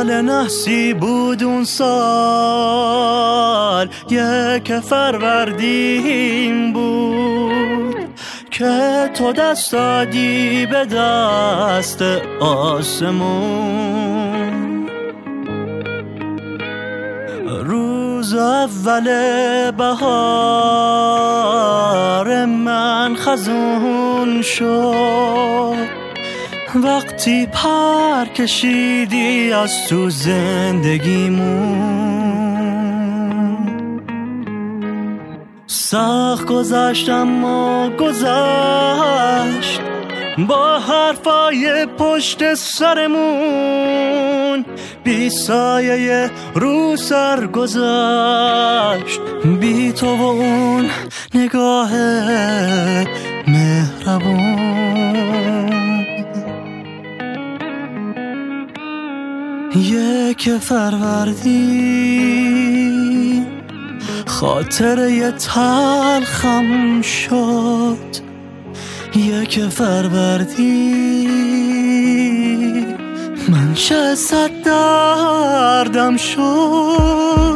سال نحسی بود اون سال، یک فروردین بود که تو دست دادی به دست آسمون. روز اول بهار من خزون شد، وقتی پر کشیدی از تو زندگیمون. سخت گذشت اما گذشت با حرفای پشت سرمون، بی سایه رو سر گذشت، بی تو و اون نگاه مهربون. یک فروردین خاطره تلخم شد، یک فروردین من چه صد دردم شد.